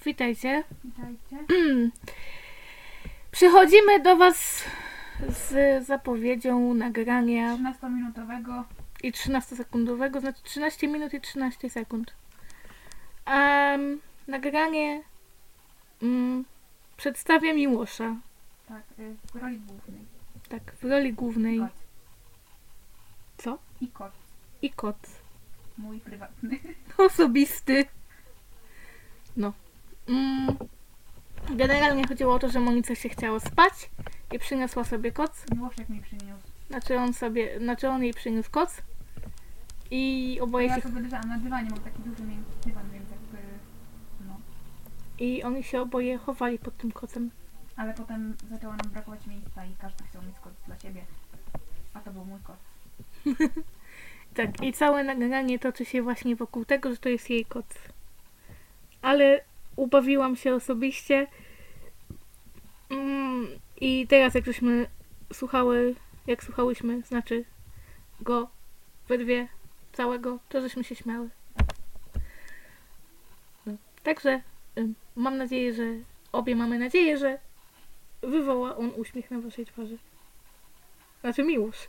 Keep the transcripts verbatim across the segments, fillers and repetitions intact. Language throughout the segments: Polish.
Witajcie. Witajcie. Przychodzimy do Was z zapowiedzią nagrania trzynastominutowego. i trzynastosekundowego, znaczy trzynaście minut i trzynaście sekund. Um, nagranie um, przedstawia Miłosza. Tak, y, w roli głównej. Tak, w roli głównej. Kot. Co? I kot. I kot. Mój prywatny. Osobisty. No. Mm. Generalnie chodziło o to, że Monice się chciało spać i przyniosła sobie koc. Miłoszek mi przyniósł. Znaczy on sobie, znaczy on jej przyniósł koc. I oboje Ja się... sobie leżałam na dywanie, mam taki duży miękki dywan, więc jakby... No. I oni się oboje chowali pod tym kocem. Ale potem zaczęło nam brakować miejsca i każdy chciał mieć kot dla siebie. A to był mój kot. Tak, i całe nagranie toczy się właśnie wokół tego, że to jest jej koc. Ale ubawiłam się osobiście. Mm, I teraz jak żeśmy słuchały, jak słuchałyśmy, znaczy go we dwie całego, to żeśmy się śmiały. No. Także ym, mam nadzieję, że obie mamy nadzieję, że wywoła on uśmiech na waszej twarzy. Znaczy miłość.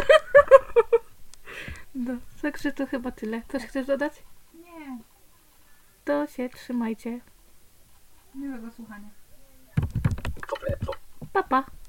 No, także to chyba tyle. Coś chcesz dodać? Nie. To się trzymajcie. Miłego słuchania. Pa, pa.